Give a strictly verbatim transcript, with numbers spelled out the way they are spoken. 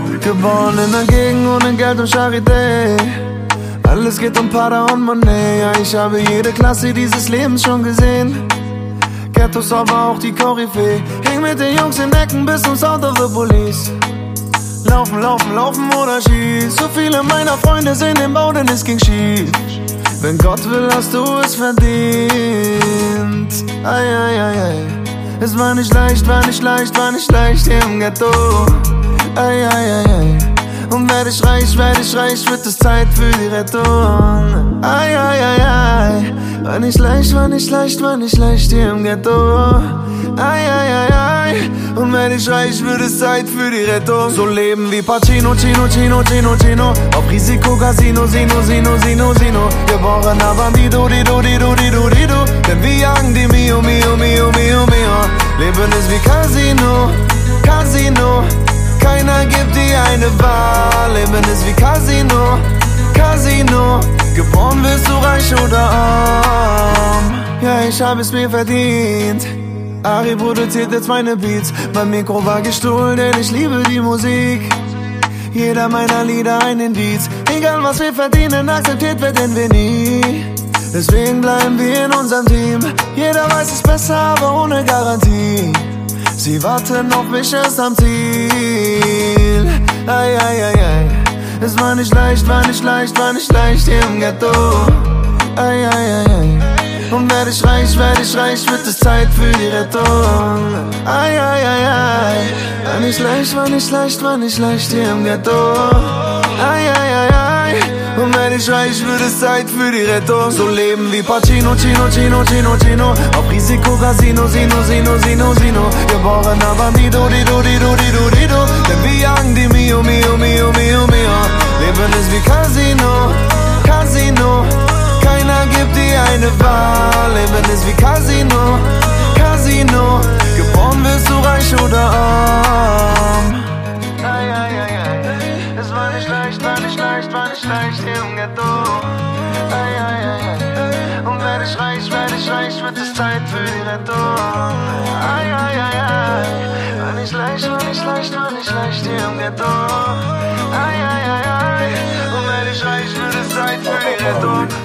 Geboren in der Gegend ohne Geld und Charité. Alles geht um Para und Money. Ja, ich habe jede Klasse dieses Lebens schon gesehen. Ghettos, aber auch die Koryphäe. Häng mit den Jungs in Ecken bis zum Sound of the Police. Laufen, laufen, laufen oder schieß. So viele meiner Freunde sehen den Bau, denn es ging schief. Wenn Gott will, hast du es verdient. Ei, ei, ei, ei. Es war nicht leicht, war nicht leicht, war nicht leicht hier im Ghetto. Ei, ei, ei, ei. Und werd ich reich, werd ich reich, wird es Zeit für die Rettung. Ei, ei, ei, ei. War nicht leicht, war nicht leicht, war nicht leicht hier im Ghetto. Ei, ei, ei, ei. Und wenn ich reich, wird es Zeit für die Rettung. So leben wie Pacino, Chino, Chino, Chino, Chino. Auf Risiko, Casino, Sino, Sino, Sino, Sino. Geboren aber Dido, Dido, Dido, Dido, Dido. Denn wir jagen die Mio, Mio, Mio, Mio, Mio. Leben ist wie Casino, Casino. Keiner gibt dir eine Wahl. Leben ist wie Casino, Casino. Geboren wirst du reich oder arm. Ja, ich hab es mir verdient. Ari produziert jetzt meine Beats. Mein Mikro war gestohlen, denn ich liebe die Musik. Jeder meiner Lieder einen Beats. Egal was wir verdienen, akzeptiert werden wir nie. Deswegen bleiben wir in unserem Team. Jeder weiß es besser, aber ohne Garantie. Sie warten auf mich erst am Ziel. Ei, ei, ei, ei. Es war nicht leicht, war nicht leicht, war nicht leicht hier im Ghetto. Ei, ei, ei, ei. Und werd ich reich, werd ich reich, wird es Zeit für die Rettung. Ei, ei, ei, ei. War nicht leicht, war nicht leicht, war nicht leicht hier im Ghetto. Ei, ei, ei, ei. Und wenn ich reich, wird es Zeit für die Rettung. So leben wie Pacino, Chino, Chino, Chino, Chino. Auf Risiko, Casino, Sino, Sino, Sino, Sino. Geboren aber Dido, Dido, Dido, Dido, Dido. Denn wir jagen die Mio, Mio, Mio, Mio, Mio. Leben ist wie Casino, Casino. Keiner gibt dir eine Wahl. Leben ist wie Casino, Casino. Geboren wirst du reich oder arm. Ei, ei, ei, ei. Es war nicht leicht, war nicht leicht, war nicht leicht hier im Ghetto. Ei, ei, ei, ei. Und werd ich reich, werd ich reich, wird es Zeit für die Rettung. Ei, ei, ei, ei. War nicht leicht, war nicht leicht, war nicht leicht hier im Ghetto. Ei, ei, ei, ei. Und werd ich reich, wird es Zeit für die Rettung.